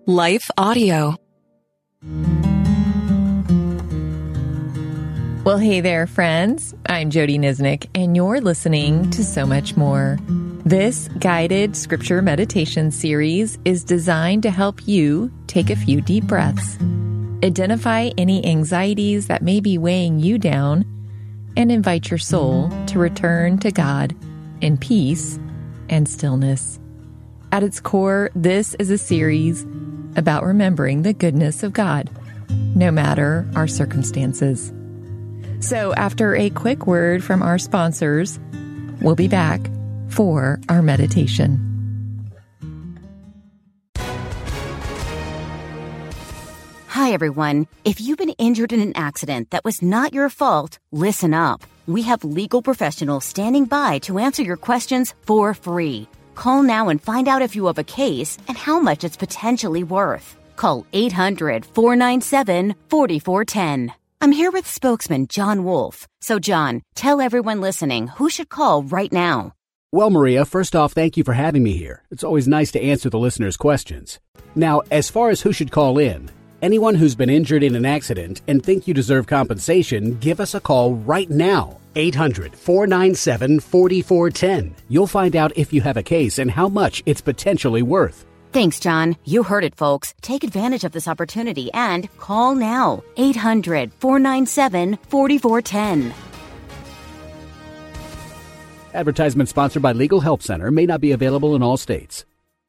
Life Audio. Well, hey there, friends. I'm Jody Nisnik, and you're listening to So Much More. This guided scripture meditation series is designed to help you take a few deep breaths, identify any anxieties that may be weighing you down, and invite your soul to return to God in peace and stillness. At its core, this is a series about remembering the goodness of God, no matter our circumstances. So after a quick word from our sponsors, we'll be back for our meditation. Hi, everyone. If you've been injured in an accident that was not your fault, listen up. We have legal professionals standing by to answer your questions for free. Call now and find out if you have a case and how much it's potentially worth. Call 800-497-4410. I'm here with spokesman John Wolf. So, John, tell everyone listening who should call right now. Well, Maria, first off, thank you for having me here. It's always nice to answer the listeners' questions. Now, as far as who should call in, anyone who's been injured in an accident and think you deserve compensation, give us a call right now. 800-497-4410. You'll find out if you have a case and how much it's potentially worth. Thanks, John. You heard it, folks. Take advantage of this opportunity and call now. 800-497-4410. Advertisement sponsored by Legal Help Center. May not be available in all states.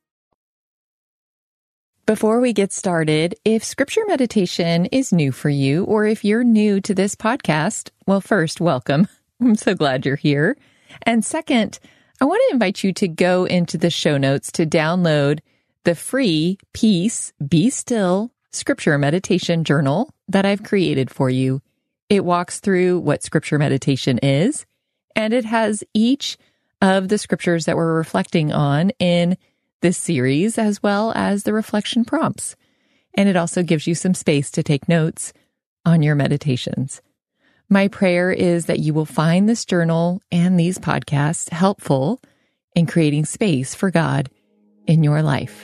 Before we get started, if scripture meditation is new for you, or if you're new to this podcast, well, first, welcome. I'm so glad you're here. And second, I want to invite you to go into the show notes to download the free Peace, Be Still scripture meditation journal that I've created for you. It walks through what scripture meditation is, and it has each of the scriptures that we're reflecting on in this series, as well as the reflection prompts. And it also gives you some space to take notes on your meditations. My prayer is that you will find this journal and these podcasts helpful in creating space for God in your life.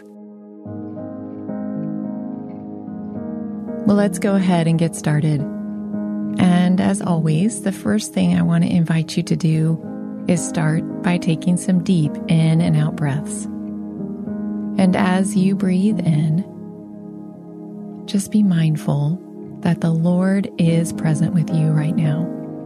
Well, let's go ahead and get started. And as always, the first thing I want to invite you to do is start by taking some deep in and out breaths. And as you breathe in, just be mindful that the Lord is present with you right now.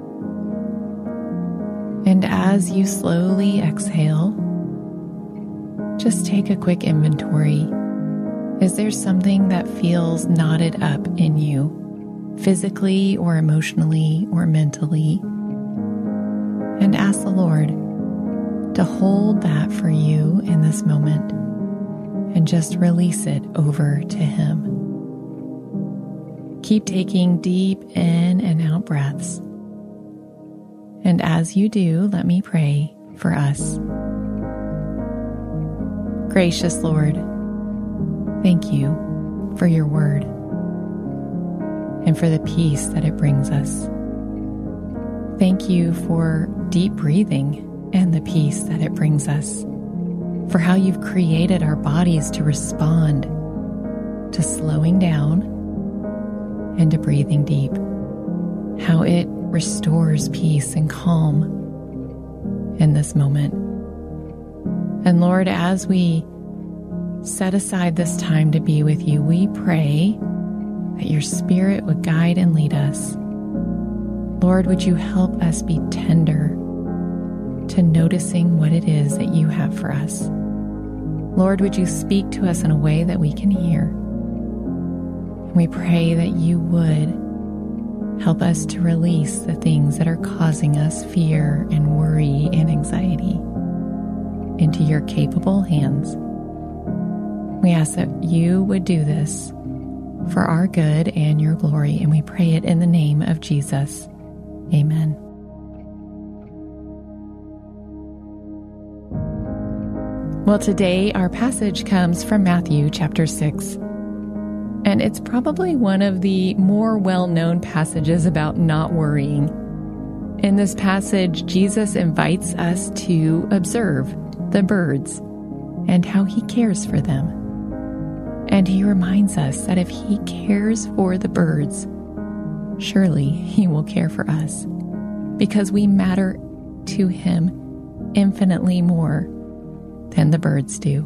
And as you slowly exhale, just take a quick inventory. Is there something that feels knotted up in you, physically or emotionally or mentally? And ask the Lord to hold that for you in this moment. And just release it over to Him. Keep taking deep in and out breaths. And as you do, let me pray for us. Gracious Lord, thank you for your word and for the peace that it brings us. Thank you for deep breathing and the peace that it brings us. For how you've created our bodies to respond to slowing down and to breathing deep. How it restores peace and calm in this moment. And Lord, as we set aside this time to be with you, we pray that your Spirit would guide and lead us. Lord, would you help us be tender to noticing what it is that you have for us. Lord, would you speak to us in a way that we can hear? And we pray that you would help us to release the things that are causing us fear and worry and anxiety into your capable hands. We ask that you would do this for our good and your glory, and we pray it in the name of Jesus. Amen. Well, today our passage comes from Matthew chapter 6, and it's probably one of the more well-known passages about not worrying. In this passage, Jesus invites us to observe the birds and how he cares for them. And he reminds us that if he cares for the birds, surely he will care for us, because we matter to him infinitely more than the birds do.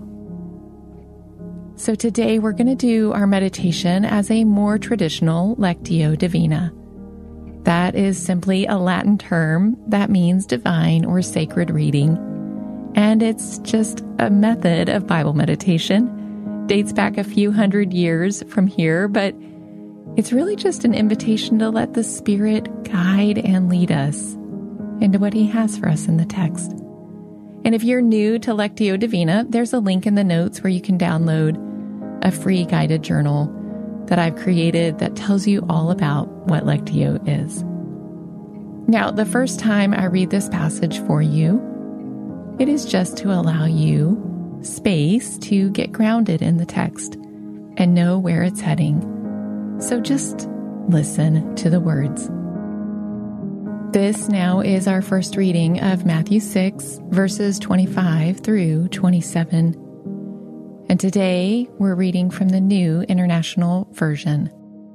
So today we're going to do our meditation as a more traditional Lectio Divina. That is simply a Latin term that means divine or sacred reading, and it's just a method of Bible meditation. Dates back a few hundred years from here, but it's really just an invitation to let the Spirit guide and lead us into what he has for us in the text. And if you're new to Lectio Divina, there's a link in the notes where you can download a free guided journal that I've created that tells you all about what Lectio is. Now, the first time I read this passage for you, it is just to allow you space to get grounded in the text and know where it's heading. So just listen to the words. This now is our first reading of Matthew 6, verses 25 through 27. And today we're reading from the New International Version.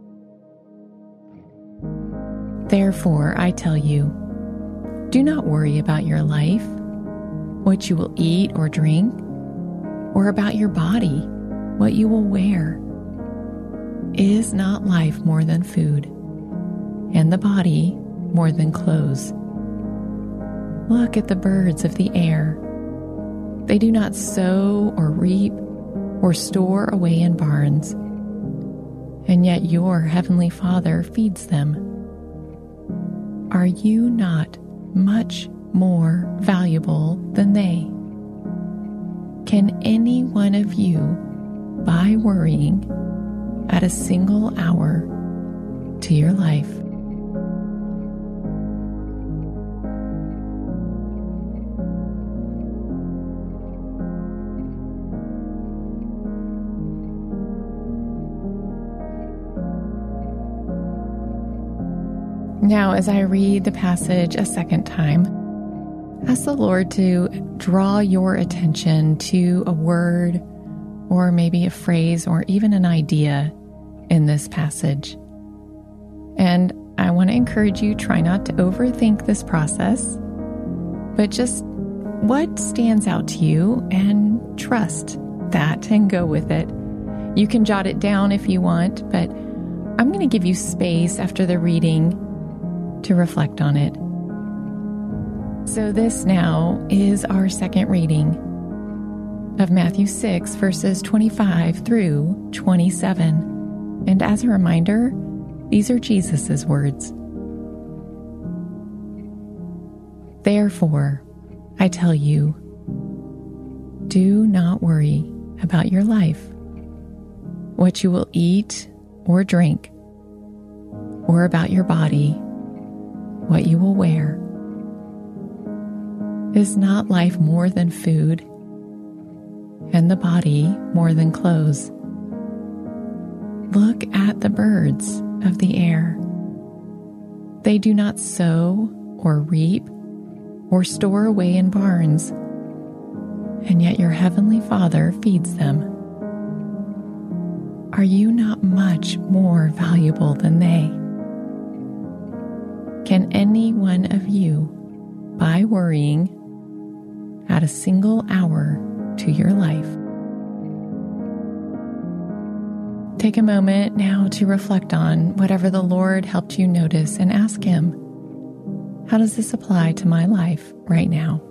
Therefore, I tell you, do not worry about your life, what you will eat or drink, or about your body, what you will wear. Is not life more than food, and the body more than clothes? Look at the birds of the air. They do not sow or reap or store away in barns, and yet your heavenly Father feeds them. Are you not much more valuable than they? Can any one of you, by worrying, add a single hour to your life? Now, as I read the passage a second time, ask the Lord to draw your attention to a word or maybe a phrase or even an idea in this passage. And I want to encourage you, try not to overthink this process, but just what stands out to you and trust that and go with it. You can jot it down if you want, but I'm going to give you space after the reading to reflect on it. So this now is our second reading of Matthew 6, verses 25 through 27. And as a reminder, these are Jesus' words. Therefore, I tell you, do not worry about your life, what you will eat or drink, or about your body, what you will wear. Is not life more than food, and the body more than clothes? Look at the birds of the air. They do not sow or reap or store away in barns, and yet your heavenly Father feeds them. Are you not much more valuable than they? Can any one of you, by worrying, add a single hour to your life? Take a moment now to reflect on whatever the Lord helped you notice and ask Him, how does this apply to my life right now?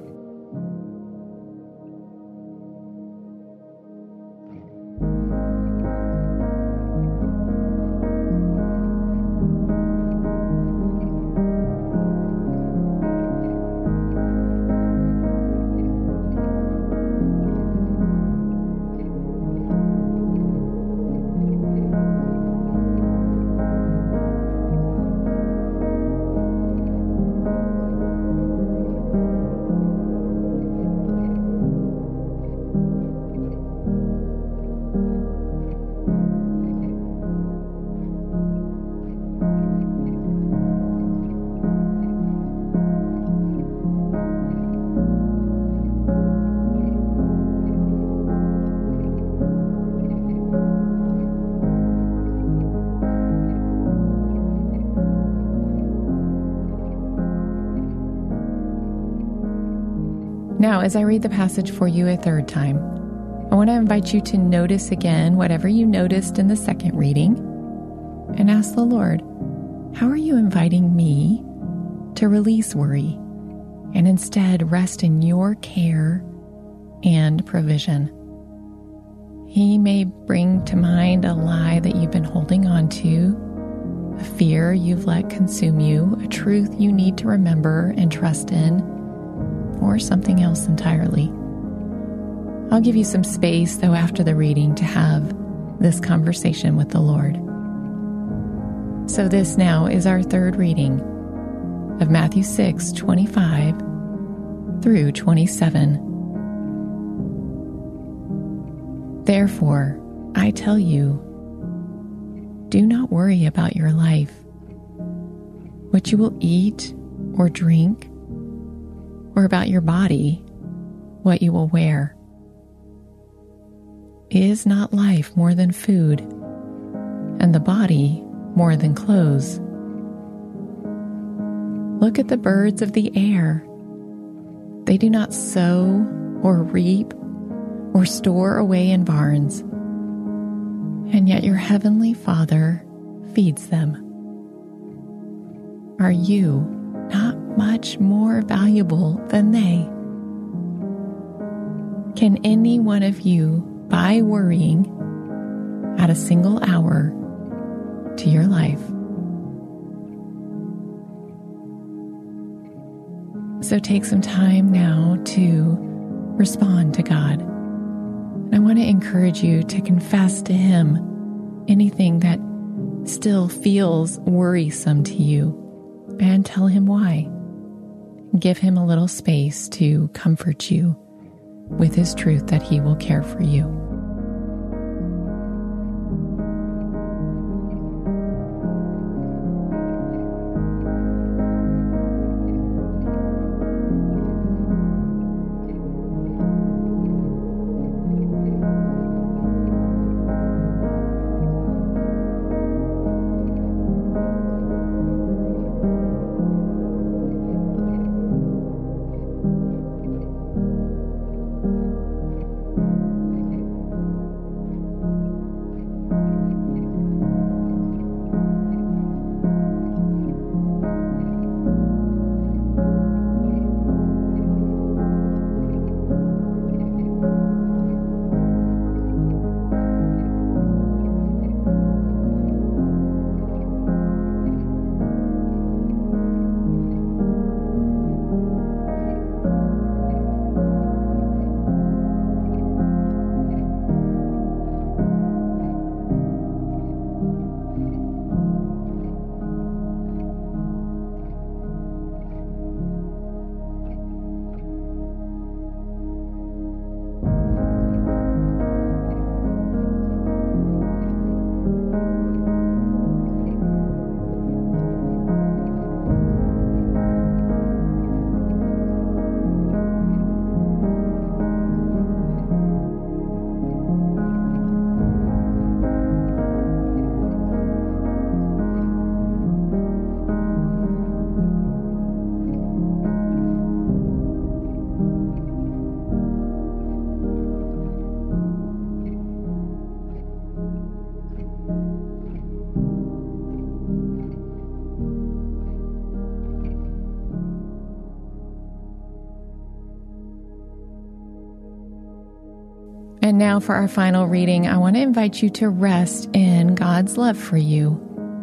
Now, as I read the passage for you a third time, I want to invite you to notice again whatever you noticed in the second reading and ask the Lord, how are you inviting me to release worry and instead rest in your care and provision? He may bring to mind a lie that you've been holding on to, a fear you've let consume you, a truth you need to remember and trust in, or something else entirely. I'll give you some space, though, after the reading to have this conversation with the Lord. So this now is our third reading of Matthew 6:25 through 27. Therefore, I tell you, do not worry about your life, what you will eat or drink, or about your body, what you will wear. Is not life more than food, and the body more than clothes? Look at the birds of the air. They do not sow or reap or store away in barns, and yet your heavenly Father feeds them. Are you not much more valuable than they? Can any one of you, by worrying, add a single hour to your life? So take some time now to respond to God. And I want to encourage you to confess to Him anything that still feels worrisome to you and tell Him why. Give Him a little space to comfort you with His truth that He will care for you. And now for our final reading, I want to invite you to rest in God's love for you.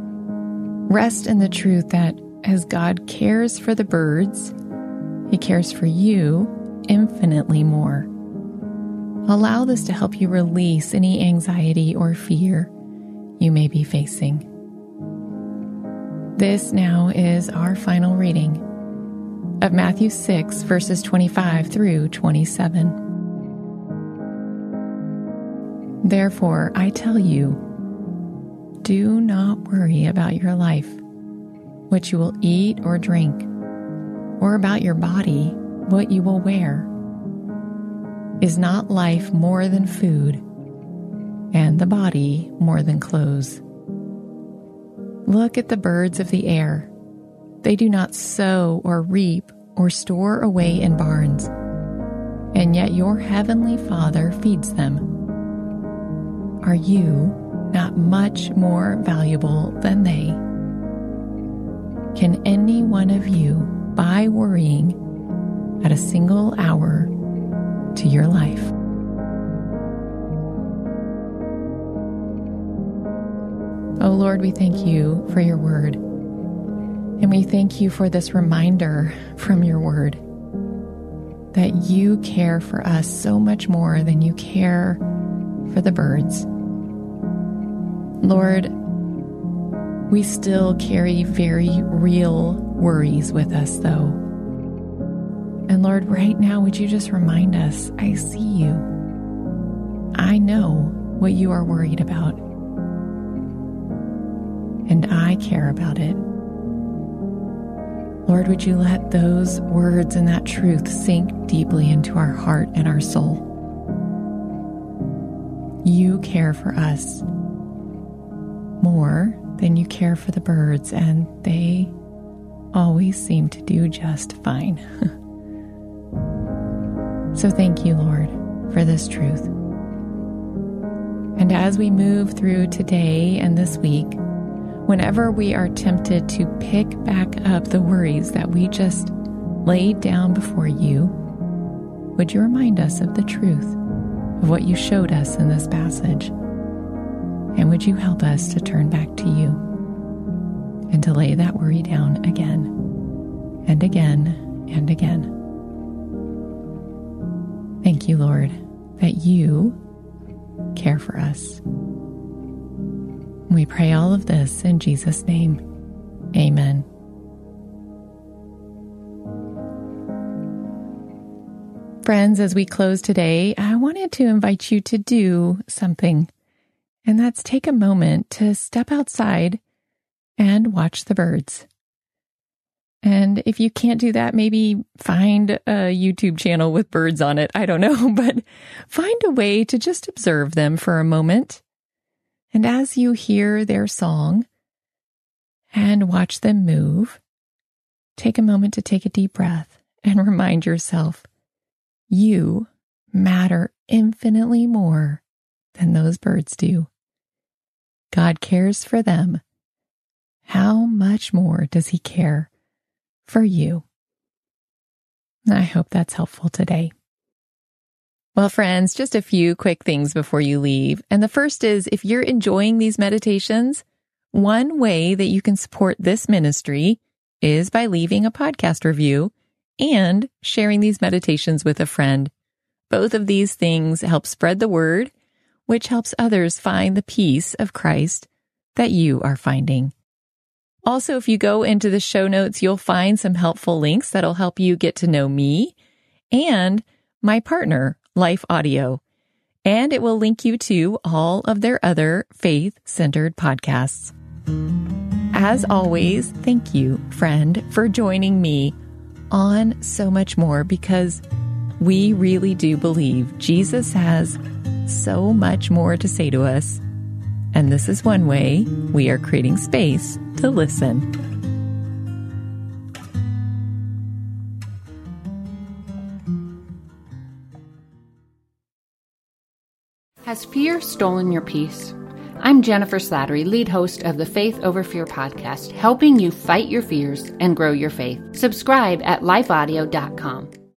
Rest in the truth that as God cares for the birds, He cares for you infinitely more. Allow this to help you release any anxiety or fear you may be facing. This now is our final reading of Matthew 6, verses 25 through 27. Therefore, I tell you, do not worry about your life, what you will eat or drink, or about your body, what you will wear. Is not life more than food, and the body more than clothes? Look at the birds of the air. They do not sow or reap or store away in barns, and yet your heavenly Father feeds them. Are you not much more valuable than they? Can any one of you, by worrying, add a single hour to your life? Oh Lord, we thank you for your word. And we thank you for this reminder from your word that you care for us so much more than you care for the birds. Lord, we still carry very real worries with us, though. And Lord, right now, would you just remind us, I see you. I know what you are worried about. And I care about it. Lord, would you let those words and that truth sink deeply into our heart and our soul? You care for us more than you care for the birds, and they always seem to do just fine. So thank you, Lord, for this truth. And as we move through today and this week, whenever we are tempted to pick back up the worries that we just laid down before you, would you remind us of the truth of what you showed us in this passage? And would you help us to turn back to you and to lay that worry down again and again and again? Thank you, Lord, that you care for us. We pray all of this in Jesus' name. Amen. Friends, as we close today, I wanted to invite you to do something, and that's take a moment to step outside and watch the birds. And if you can't do that, maybe find a YouTube channel with birds on it. I don't know, but find a way to just observe them for a moment. And as you hear their song and watch them move, take a moment to take a deep breath and remind yourself, you matter infinitely more than those birds do. God cares for them. How much more does He care for you? I hope that's helpful today. Well, friends, just a few quick things before you leave. And the first is, if you're enjoying these meditations, one way that you can support this ministry is by leaving a podcast review and sharing these meditations with a friend. Both of these things help spread the word, which helps others find the peace of Christ that you are finding. Also, if you go into the show notes, you'll find some helpful links that'll help you get to know me and my partner, Life Audio, and it will link you to all of their other faith-centered podcasts. As always, thank you, friend, for joining me on So Much More, because we really do believe Jesus has so much more to say to us, and this is one way we are creating space to listen. Has fear stolen your peace? I'm Jennifer Slattery, lead host of the Faith Over Fear podcast, helping you fight your fears and grow your faith. Subscribe at lifeaudio.com.